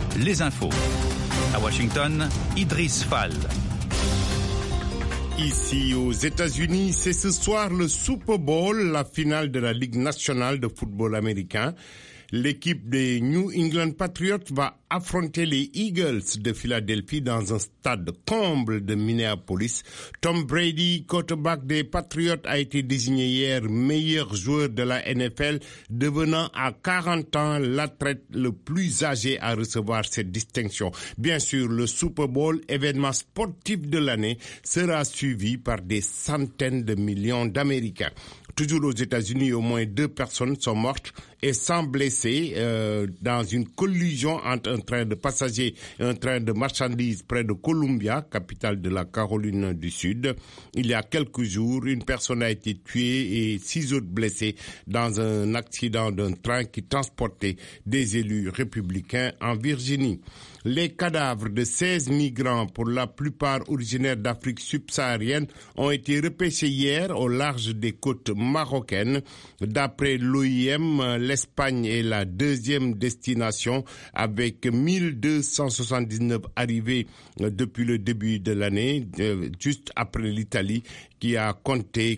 les infos. À Washington, Idriss Fall. Ici aux États-Unis, c'est ce soir le Super Bowl, la finale de la Ligue nationale de football américain. L'équipe des New England Patriots va affronter les Eagles de Philadelphie dans un stade comble de Minneapolis. Tom Brady, quarterback des Patriots, a été désigné hier meilleur joueur de la NFL, devenant à 40 ans l'athlète le plus âgé à recevoir cette distinction. Bien sûr, le Super Bowl, événement sportif de l'année, sera suivi par des centaines de millions d'Américains. Toujours aux États-Unis, au moins 2 personnes sont mortes et 100 blessés dans une collision entre un train de passagers et un train de marchandises près de Columbia, capitale de la Caroline du Sud. Il y a quelques jours, une personne a été tuée et 6 autres blessés dans un accident d'un train qui transportait des élus républicains en Virginie. Les cadavres de 16 migrants, pour la plupart originaires d'Afrique subsaharienne, ont été repêchés hier au large des côtes marocaines. D'après l'OIM, l'Espagne est la deuxième destination avec 1279 arrivées depuis le début de l'année, juste après l'Italie, qui a compté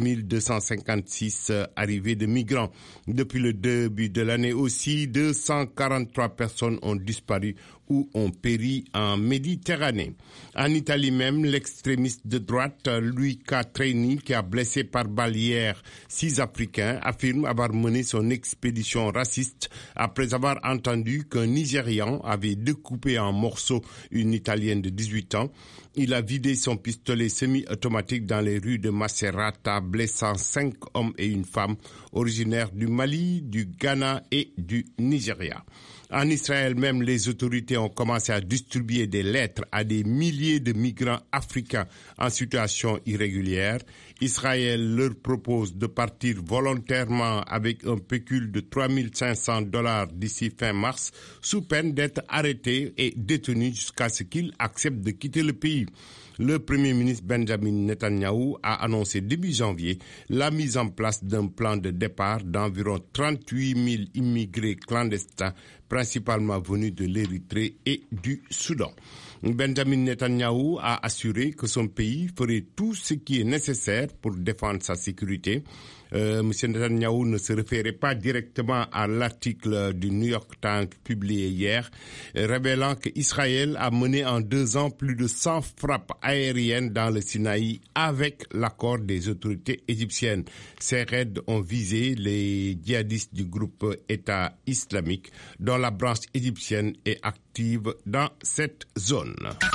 4256 arrivées de migrants. Depuis le début de l'année aussi, 243 personnes ont disparu ou ont péri en Méditerranée. En Italie même, l'extrémiste de droite, Luca Traini, qui a blessé par balle hier 6 Africains, affirme avoir mené son expédition raciste après avoir entendu qu'un Nigérian avait découpé en morceaux une Italienne de 18 ans. Il a vidé son pistolet semi-automatique dans les rues de Macerata, blessant 5 hommes et une femme originaires du Mali, du Ghana et du Nigeria. En Israël même, les autorités ont commencé à distribuer des lettres à des milliers de migrants africains en situation irrégulière. Israël leur propose de partir volontairement avec un pécule de $3 500 d'ici fin mars, sous peine d'être arrêtés et détenus jusqu'à ce qu'ils acceptent de quitter le pays. Le Premier ministre Benjamin Netanyahu a annoncé début janvier la mise en place d'un plan de départ d'environ 38 000 immigrés clandestins, principalement venus de l'Érythrée et du Soudan. Benjamin Netanyahu a assuré que son pays ferait tout ce qui est nécessaire pour défendre sa sécurité. M. Netanyahu ne se référait pas directement à l'article du New York Times publié hier, révélant qu'Israël a mené en 2 ans plus de 100 frappes aériennes dans le Sinaï avec l'accord des autorités égyptiennes. Ces raids ont visé les djihadistes du groupe État islamique, dont la branche égyptienne est active dans cette zone.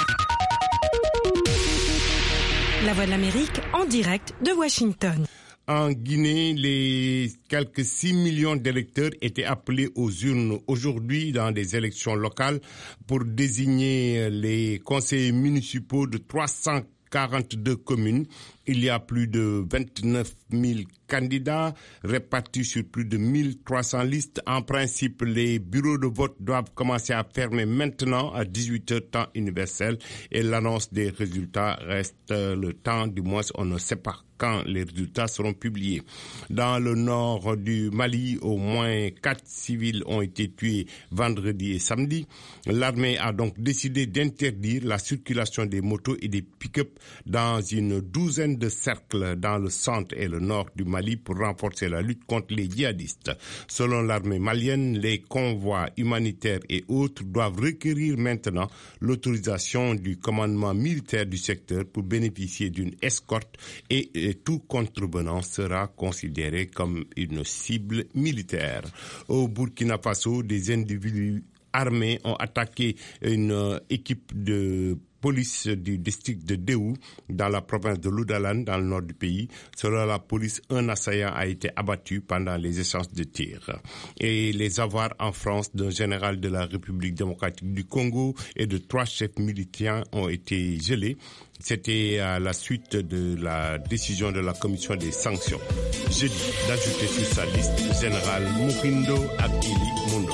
La Voix de l'Amérique en direct de Washington. En Guinée, les quelques 6 millions d'électeurs étaient appelés aux urnes aujourd'hui dans des élections locales pour désigner les conseillers municipaux de 342 communes. Il y a plus de 29 000 candidats répartis sur plus de 1300 listes. En principe, les bureaux de vote doivent commencer à fermer maintenant à 18h temps universel et l'annonce des résultats reste le temps, du moins on ne sait pas quand les résultats seront publiés. Dans le nord du Mali, au moins 4 civils ont été tués vendredi et samedi. L'armée a donc décidé d'interdire la circulation des motos et des pick-up dans une douzaine de cercles dans le centre et le nord du Mali pour renforcer la lutte contre les djihadistes. Selon l'armée malienne, les convois humanitaires et autres doivent requérir maintenant l'autorisation du commandement militaire du secteur pour bénéficier d'une escorte et tout contrevenant sera considéré comme une cible militaire. Au Burkina Faso, des individus armés ont attaqué une équipe de police du district de Déou, dans la province de Loudalan, dans le nord du pays. Selon la police, un assaillant a été abattu pendant les échanges de tirs. Et les avoirs en France d'un général de la République démocratique du Congo et de 3 chefs militaires ont été gelés. C'était à la suite de la décision de la commission des sanctions jeudi d'ajouter sur sa liste le général Muhindo Akili Mundos.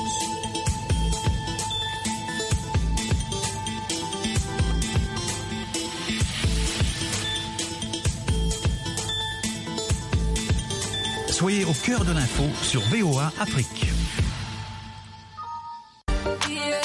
Soyez au cœur de l'info sur VOA Afrique.